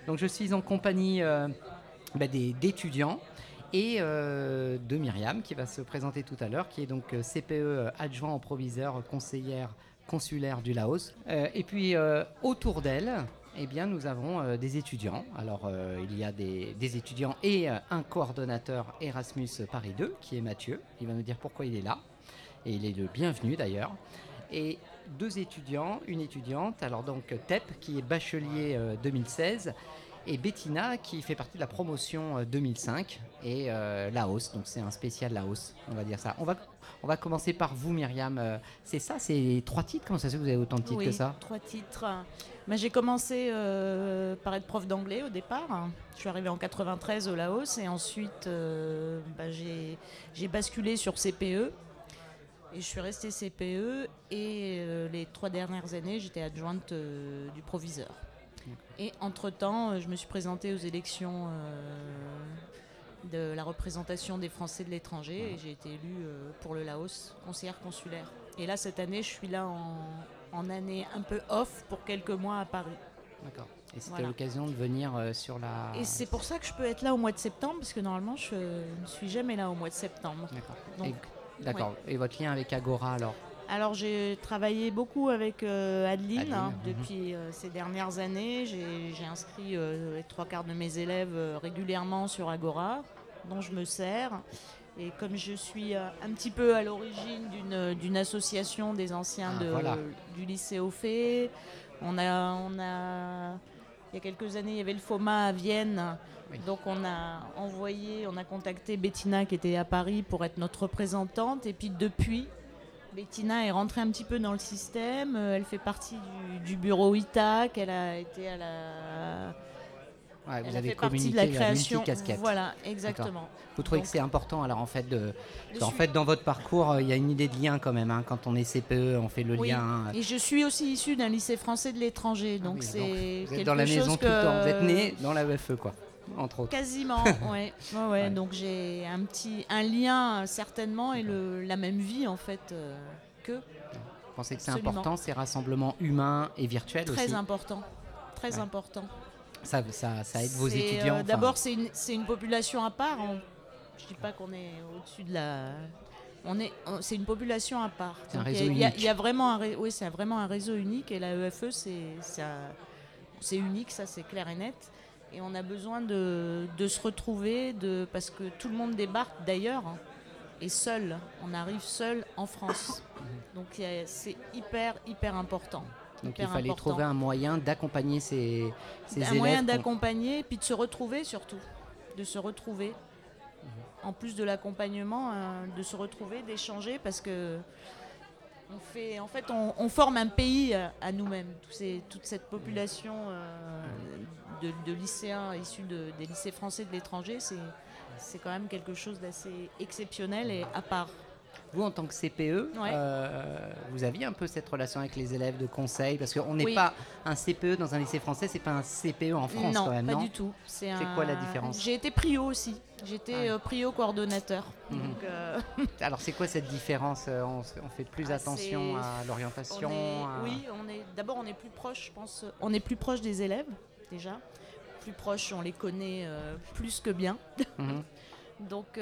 Donc je suis en compagnie d'étudiants et de Myriam qui va se présenter tout à l'heure, qui est donc CPE adjoint au proviseur conseillère consulaire du Laos. Et puis autour d'elle, eh bien, nous avons des étudiants. Alors il y a des étudiants et un coordonnateur Erasmus Paris 2 qui est Mathieu. Il va nous dire pourquoi il est là. Et il est le bienvenu d'ailleurs. Et deux étudiants, une étudiante, alors donc TEP qui est bachelier 2016 et Bettina qui fait partie de la promotion 2005 et Laos, donc c'est un spécial Laos, on va dire ça. On va commencer par vous Myriam, c'est ça, c'est 3 titres, comment ça se fait que vous avez autant de titres que Oui, ça? 3 titres. Mais j'ai commencé par être prof d'anglais au départ. Je suis arrivée en 93 au Laos et ensuite j'ai basculé sur CPE. Et je suis restée CPE et les 3 dernières années, j'étais adjointe du proviseur. Et entre-temps, je me suis présentée aux élections de la représentation des Français de l'étranger et j'ai été élue pour le Laos, conseillère consulaire. Et là, cette année, je suis là en année un peu off pour quelques mois à Paris. D'accord. Et c'était Voilà. l'occasion de venir sur la... Et c'est pour ça que je peux être là au mois de septembre, parce que normalement, je ne suis jamais là au mois de septembre. D'accord. Donc, D'accord. ouais. Et votre lien avec Agora alors? Alors j'ai travaillé beaucoup avec Adeline, Adeline, depuis ces dernières années. J'ai inscrit les 3 quarts de mes élèves régulièrement sur Agora, dont je me sers. Et comme je suis un petit peu à l'origine d'une association des anciens Voilà. du lycée Ophé, il y a quelques années, il y avait le FOMA à Vienne. Oui. Donc on a contacté Bettina qui était à Paris pour être notre représentante. Et puis depuis, Bettina est rentrée un petit peu dans le système. Elle fait partie du bureau ITAC. Elle a été à la. Ouais, vous Elle a avez fait partie de la communiqué création. multicasquette. Voilà, D'accord. exactement. Vous trouvez Donc, que c'est important alors en fait je en suis- fait dans votre parcours il y a une idée de lien quand même quand on est CPE on fait le Oui, lien. et je suis aussi issue d'un lycée français de l'étranger. Ah Donc oui, c'est vous êtes quelque dans la chose maison que. tout le temps. Vous êtes né dans la UFE quoi, entre autres. Quasiment, ouais. Ouais. Ouais. Donc j'ai un lien certainement et la même vie en fait que. Vous pensez que c'est Absolument. important ces rassemblements humains et virtuels Très aussi? important. Très Ouais. important. Ça aide vos étudiants. D'abord, c'est une population à part. Je dis pas qu'on est au-dessus de la. C'est une population à part. C'est un Donc, réseau il y a unique. vraiment oui, c'est vraiment un réseau unique et la EFE, c'est unique, ça c'est clair et net. Et on a besoin de se retrouver, parce que tout le monde débarque d'ailleurs et seul. On arrive seul en France. Donc c'est hyper important. Donc Hyper il fallait important. trouver un moyen d'accompagner ces élèves. Moyen d'accompagner, puis de se retrouver surtout. De se retrouver. En plus de l'accompagnement, de se retrouver, d'échanger, parce que on forme un pays à nous-mêmes. Toute cette population de lycéens issus des lycées français de l'étranger, c'est quand même quelque chose d'assez exceptionnel et à part. Vous, en tant que CPE, Ouais. vous aviez un peu cette relation avec les élèves de conseil? Parce qu'on n'est Oui. pas un CPE dans un lycée français, c'est pas un CPE en France Non, quand même, pas non? du tout. C'est quoi la différence? J'ai été prio aussi. J'étais prio coordonnateur. Mhm. Donc, Alors c'est quoi cette différence? On fait plus attention à l'orientation? Oui, d'abord on est plus proche, je pense. On est plus proche des élèves déjà. Plus proche, on les connaît plus que bien. Mhm. Donc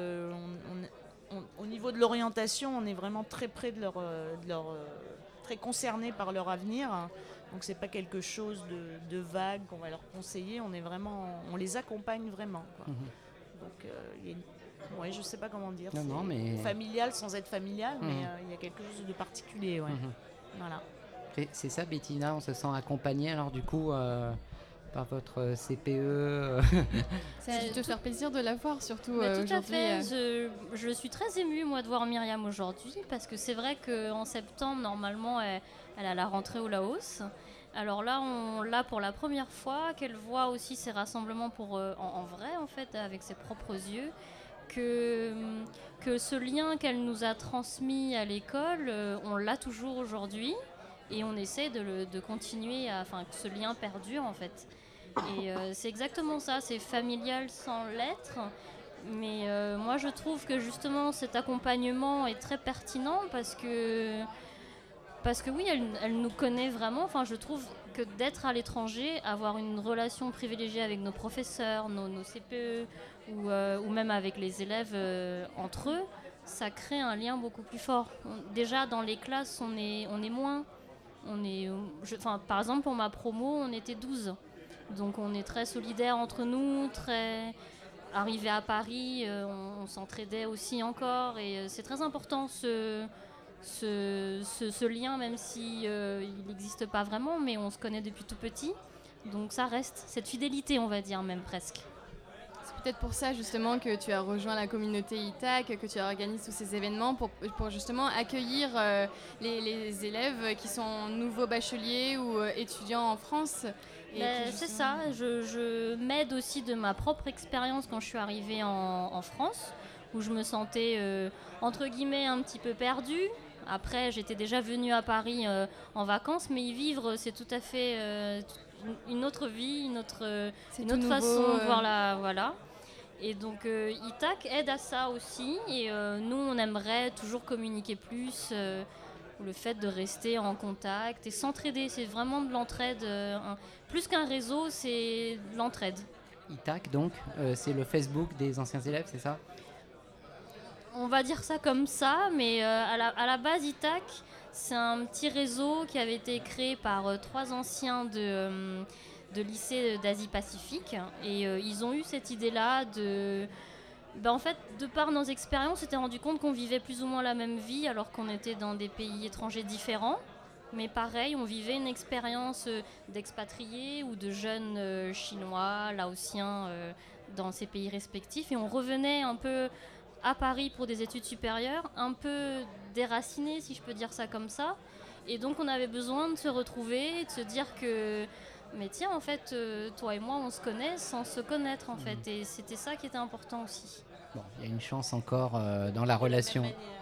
au niveau de l'orientation, on est vraiment très près de leur très concerné par leur avenir. Donc c'est pas quelque chose de vague qu'on va leur conseiller. On les accompagne vraiment, quoi. Donc ouais, je sais pas comment dire. Non, mais... familial sans être familial, mais Mhm. il y a quelque chose de particulier, ouais. Voilà. C'est ça, Bettina, on se sent accompagné alors du coup par votre CPE? Ça a dû te faire plaisir de la voir, surtout Tout à aujourd'hui. fait. Je suis très émue, moi, de voir Myriam aujourd'hui, parce que c'est vrai qu'en septembre, normalement, elle a la rentrée au Laos. Alors là, on l'a pour la première fois, qu'elle voit aussi ces rassemblements en vrai, en fait, avec ses propres yeux, que ce lien qu'elle nous a transmis à l'école, on l'a toujours aujourd'hui, et on essaie de continuer, que ce lien perdure, en fait. Et c'est exactement ça, c'est familial sans l'être. Mais moi, je trouve que justement, cet accompagnement est très pertinent parce que oui, elle nous connaît vraiment. Enfin, je trouve, que d'être à l'étranger, avoir une relation privilégiée avec nos professeurs, nos CPE, ou même avec les élèves entre eux, ça crée un lien beaucoup plus fort. Déjà, dans les classes, on est moins. Par exemple, pour ma promo, on était 12. Donc on est très solidaires entre nous, très... Arrivé à Paris, on s'entraidait aussi encore. Et c'est très important ce lien, même si il n'existe pas vraiment, mais on se connaît depuis tout petit. Donc ça reste, cette fidélité, on va dire, même presque. C'est peut-être pour ça justement que tu as rejoint la communauté ITAC, que tu organises tous ces événements pour justement accueillir les élèves qui sont nouveaux bacheliers ou étudiants en France. C'est ça, je m'aide aussi de ma propre expérience quand je suis arrivée en France, où je me sentais entre guillemets un petit peu perdue. Après, j'étais déjà venue à Paris en vacances, mais y vivre, c'est tout à fait une autre vie, une autre façon de voir la... Voilà. Et donc ITAC aide à ça aussi, et nous on aimerait toujours communiquer plus, le fait de rester en contact et s'entraider, c'est vraiment de l'entraide, plus qu'un réseau, c'est de l'entraide. ITAC donc, c'est le Facebook des anciens élèves, c'est ça? On va dire ça comme ça, mais à la base ITAC, c'est un petit réseau qui avait été créé par 3 anciens de lycée d'Asie-Pacifique, et ils ont eu cette idée-là en fait, de par nos expériences, on s'était rendu compte qu'on vivait plus ou moins la même vie alors qu'on était dans des pays étrangers différents. Mais pareil, on vivait une expérience d'expatriés ou de jeunes chinois, laotiens dans ces pays respectifs. Et on revenait un peu à Paris pour des études supérieures, un peu déracinés, si je peux dire ça comme ça. Et donc on avait besoin de se retrouver et de se dire que... Mais tiens, en fait, toi et moi, on se connaît sans se connaître, en fait. Et c'était ça qui était important aussi. Bon, il y a une chance encore dans la relation.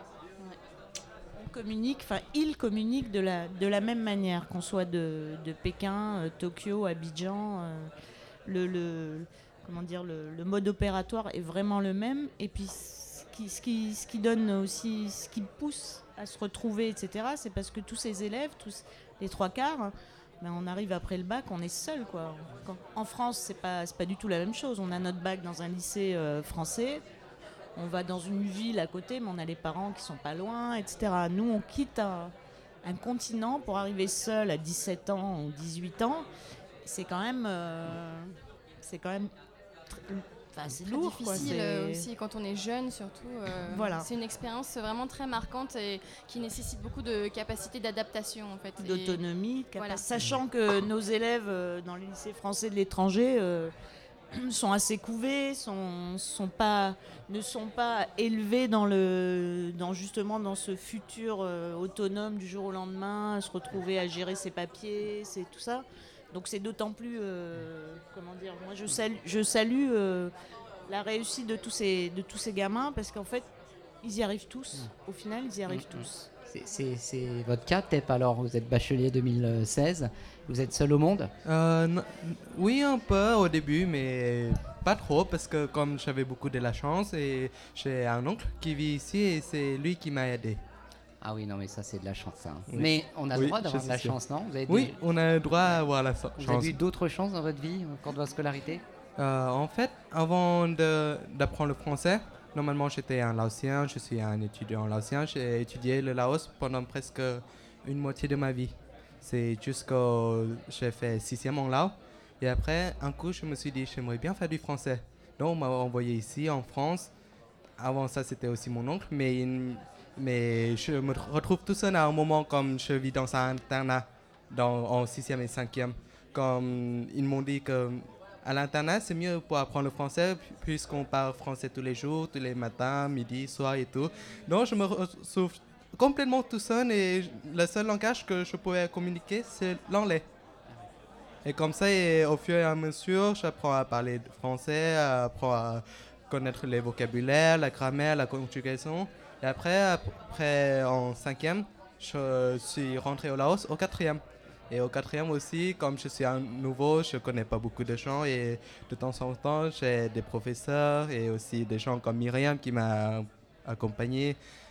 Ils communiquent de la même manière, qu'on soit de Pékin, Tokyo, Abidjan. Le mode opératoire est vraiment le même. Et puis, ce qui donne aussi, ce qui pousse à se retrouver, etc., c'est parce que tous ces élèves, tous les 3/4, on arrive après le bac, on est seul, quoi. En France, c'est pas du tout la même chose. On a notre bac dans un lycée français. On va dans une ville à côté, mais on a les parents qui sont pas loin, etc. Nous, on quitte un continent pour arriver seul à 17 ans ou 18 ans. C'est quand même c'est lourd, difficile aussi quand on est jeune, surtout. Voilà. C'est une expérience vraiment très marquante et qui nécessite beaucoup de capacité d'adaptation, en fait. D'autonomie, voilà. Sachant que nos élèves dans les lycées français de l'étranger sont assez couvés, ne sont pas élevés justement dans ce futur autonome du jour au lendemain, se retrouver à gérer ses papiers, c'est tout ça. Donc c'est d'autant plus, moi je salue la réussite de tous ces gamins, parce qu'en fait ils y arrivent tous. Au final, ils y arrivent tous. C'est votre cas, TEP, alors vous êtes bachelier 2016, vous êtes seul au monde? Oui, un peu au début, mais pas trop, parce que comme j'avais beaucoup de la chance, et j'ai un oncle qui vit ici et c'est lui qui m'a aidé. Ah oui, non, mais ça c'est de la chance. Hein. Oui. Mais on a le droit d'avoir de la chance, non? On a le droit à avoir la chance. Vous avez eu d'autres chances dans votre vie, au cours de votre scolarité? En fait, avant d'apprendre le français, normalement j'étais un Laotien, je suis un étudiant laotien. J'ai étudié le Laos pendant presque une moitié de ma vie. C'est jusqu'au... J'ai fait 6e en Laos. Et après, un coup, je me suis dit, j'aimerais bien faire du français. Donc on m'a envoyé ici, en France. Avant ça, c'était aussi mon oncle, mais je me retrouve tout seul à un moment, comme je vis dans un internat en 6e et 5e. Comme ils m'ont dit qu'à l'internat, c'est mieux pour apprendre le français, puisqu'on parle français tous les jours, tous les matins, midi, soir et tout. Donc je me retrouve complètement tout seul, et le seul langage que je pouvais communiquer, c'est l'anglais. Et comme ça, et au fur et à mesure, j'apprends à parler français, j'apprends à connaître les vocabulaires, la grammaire, la conjugation. Et après, en 5e, je suis rentré au Laos au 4e. Et au 4e aussi, comme je suis un nouveau, je ne connais pas beaucoup de gens. Et de temps en temps, j'ai des professeurs et aussi des gens comme Myriam qui m'a accompagné.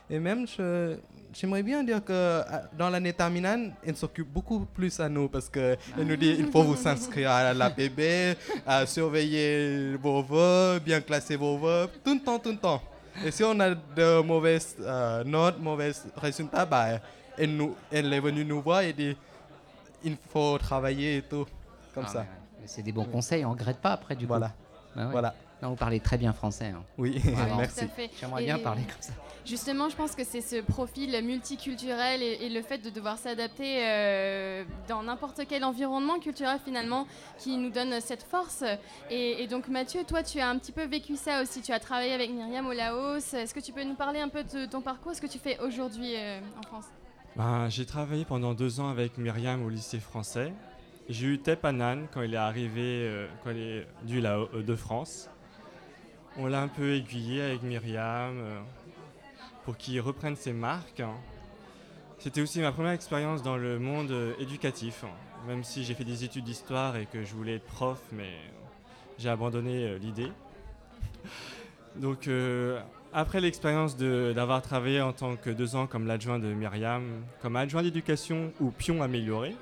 Et même, j'aimerais bien dire que dans l'année terminale, elle s'occupe beaucoup plus à nous parce qu'elle nous dit il faut vous inscrire à l'APB, à surveiller vos vœux, bien classer vos vœux, tout le temps, tout le temps. Et si on a de mauvaises notes, mauvais résultats, bah, elle est venue nous voir et dit il faut travailler et tout, comme ça. Ouais. C'est des bons conseils, on ne regrette pas après du coup. Voilà. Bah ouais. Voilà. Non, vous parlez très bien français. Hein. Oui, Vraiment. merci. Tout à fait. J'aimerais Et bien parler comme ça. Justement, je pense que c'est ce profil multiculturel et le fait de devoir s'adapter dans n'importe quel environnement culturel finalement qui nous donne cette force. Et donc Mathieu, toi tu as un petit peu vécu ça aussi, tu as travaillé avec Myriam au Laos. Est-ce que tu peux nous parler un peu de ton parcours, ce que tu fais aujourd'hui en France? J'ai travaillé pendant 2 ans avec Myriam au lycée français. J'ai eu Tep Annan quand il est arrivé quand il est de France. On l'a un peu aiguillé avec Myriam pour qu'il reprenne ses marques. C'était aussi ma première expérience dans le monde éducatif, même si j'ai fait des études d'histoire et que je voulais être prof, mais j'ai abandonné l'idée. Donc après l'expérience d'avoir travaillé en tant que 2 ans comme l'adjoint de Myriam, comme adjoint d'éducation ou pion amélioré,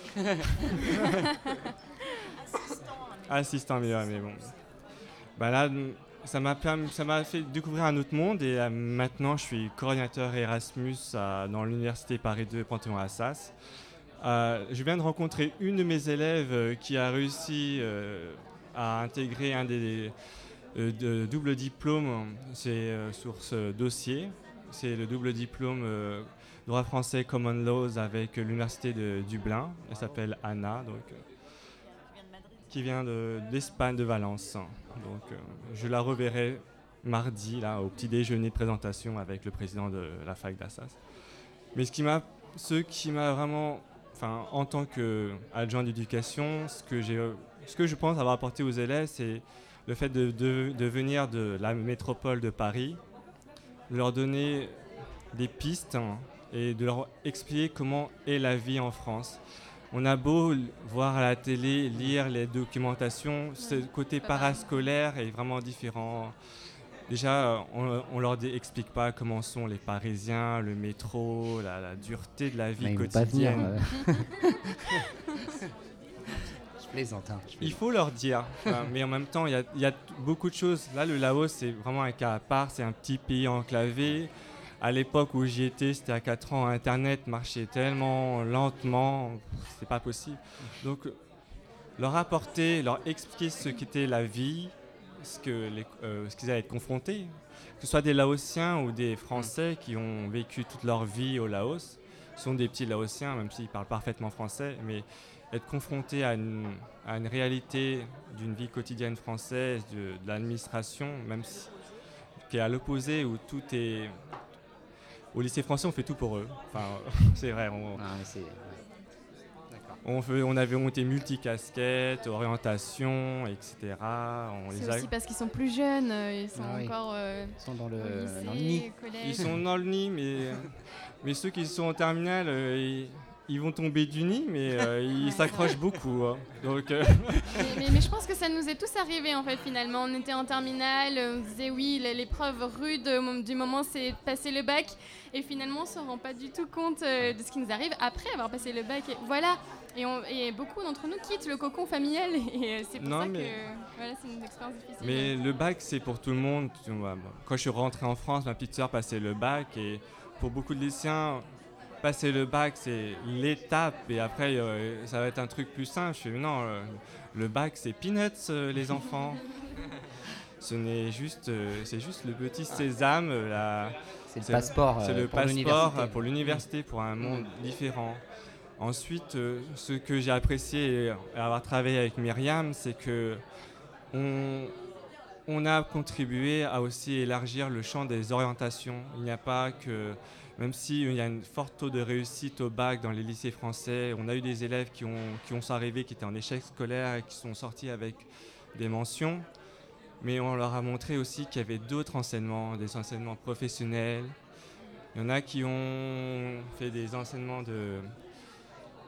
assistant amélioré, mais bon. Là, ça m'a fait découvrir un autre monde et maintenant je suis coordinateur Erasmus dans l'université Paris 2 Panthéon-Assas. Je viens de rencontrer une de mes élèves qui a réussi à intégrer un des double diplômes, c'est sur ce dossier. C'est le double diplôme droit français Common Laws avec l'université de Dublin. Elle s'appelle Anna, donc, qui vient d'Espagne, de Valence. Donc, je la reverrai mardi là, au petit déjeuner de présentation avec le président de la fac d'Assas. Mais ce qui m'a vraiment, en tant qu'adjoint d'éducation, ce que je pense avoir apporté aux élèves, c'est le fait de venir de la métropole de Paris, de leur donner des pistes et de leur expliquer comment est la vie en France. On a beau voir à la télé, lire les documentations, ce côté parascolaire est vraiment différent. Déjà, on leur explique pas comment sont les Parisiens, le métro, la dureté de la vie quotidienne. Je plaisante. Il faut leur dire, mais en même temps, il y a beaucoup de choses. Là, le Laos, c'est vraiment un cas à part, c'est un petit pays enclavé. À l'époque où j'y étais, c'était à 4 ans, Internet marchait tellement lentement, c'est pas possible. Donc, leur expliquer ce qu'était la vie, ce qu'ils allaient être confrontés, que ce soit des Laotiens ou des Français qui ont vécu toute leur vie au Laos, sont des petits Laotiens, même s'ils parlent parfaitement français, mais être confrontés à une réalité d'une vie quotidienne française, de l'administration, même si, qui est à l'opposé, où tout est... Au lycée français, on fait tout pour eux. C'est vrai. On avait monté multicasquettes, orientation, etc. C'est aussi parce qu'ils sont plus jeunes, ils sont encore ils sont dans le lycée, nid. collège. Ils sont dans le nid, mais ceux qui sont en terminale, ils vont tomber du nid, mais ils s'accrochent beaucoup. Hein. Donc, mais je pense que ça nous est tous arrivé en fait finalement. On était en terminale, on disait oui, l'épreuve rude du moment c'est passer le bac, et finalement on se rend pas du tout compte de ce qui nous arrive après avoir passé le bac. Voilà. Et beaucoup d'entre nous quittent le cocon familial et c'est pour ça que c'est une expérience difficile. Mais le bac, c'est pour tout le monde. Quand je suis rentré en France, ma petite sœur passait le bac et pour beaucoup de lycéens, passer le bac, c'est l'étape et après, ça va être un truc plus simple. Je fais non, le bac, c'est peanuts, les enfants. C'est juste le petit sésame. C'est le passeport. C'est le pour passeport pour l'université, pour un monde différent. Ensuite, ce que j'ai apprécié à avoir travaillé avec Myriam, c'est que on a contribué à aussi élargir le champ des orientations. Il n'y a pas que, même s'il y a un fort taux de réussite au bac dans les lycées français, on a eu des élèves qui sont arrivés, qui étaient en échec scolaire et qui sont sortis avec des mentions. Mais on leur a montré aussi qu'il y avait d'autres enseignements, des enseignements professionnels. Il y en a qui ont fait des enseignements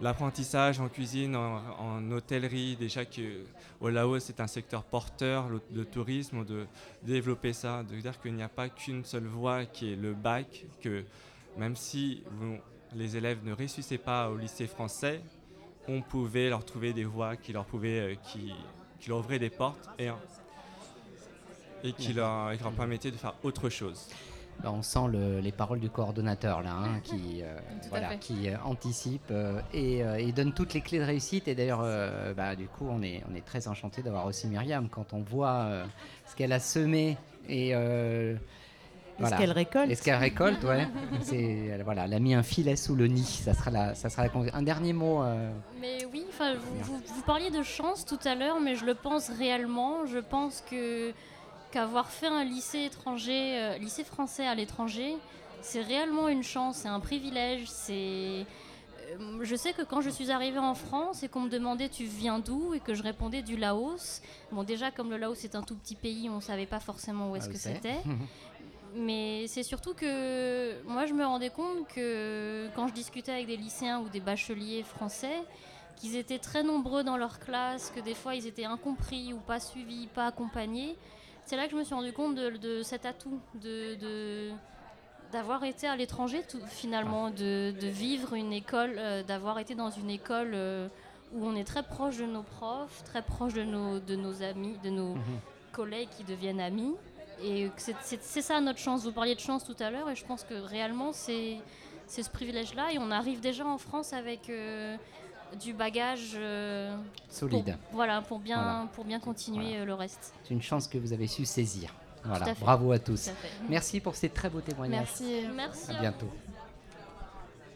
l'apprentissage en cuisine, en hôtellerie, déjà qu'au Laos c'est un secteur porteur, le tourisme, de développer ça, de dire qu'il n'y a pas qu'une seule voie qui est le bac, que même si les élèves ne réussissaient pas au lycée français, on pouvait leur trouver des voies qui leur ouvraient des portes et qui leur permettaient de faire autre chose. On sent les paroles du coordonnateur là, qui anticipe et donne toutes les clés de réussite. Et d'ailleurs, du coup, on est très enchanté d'avoir aussi Myriam quand on voit ce qu'elle a semé et ce qu'elle récolte. Et ce qu'elle récolte, ouais. Elle a mis un filet sous le nid. Ça sera un dernier mot. Mais oui, vous parliez de chance tout à l'heure, mais je le pense réellement. Je pense qu'avoir fait un lycée français à l'étranger, c'est réellement une chance, c'est un privilège. Je sais que quand je suis arrivée en France et qu'on me demandait tu viens d'où et que je répondais du Laos, bon déjà comme le Laos est un tout petit pays, on ne savait pas forcément où est-ce que c'était. Mais c'est surtout que moi je me rendais compte que quand je discutais avec des lycéens ou des bacheliers français, qu'ils étaient très nombreux dans leur classe, que des fois ils étaient incompris ou pas suivis, pas accompagnés. C'est là que je me suis rendu compte de cet atout, d'avoir été à l'étranger finalement, de vivre une école, d'avoir été dans une école où on est très proche de nos profs, très proche de nos amis, de nos collègues qui deviennent amis. Et c'est ça notre chance. Vous parliez de chance tout à l'heure et je pense que réellement c'est ce privilège-là et on arrive déjà en France avec du bagage solide. Pour bien continuer le reste. C'est une chance que vous avez su saisir. Voilà. Bravo à tous. À fait. Merci pour ces très beaux témoignages. Merci. À bientôt.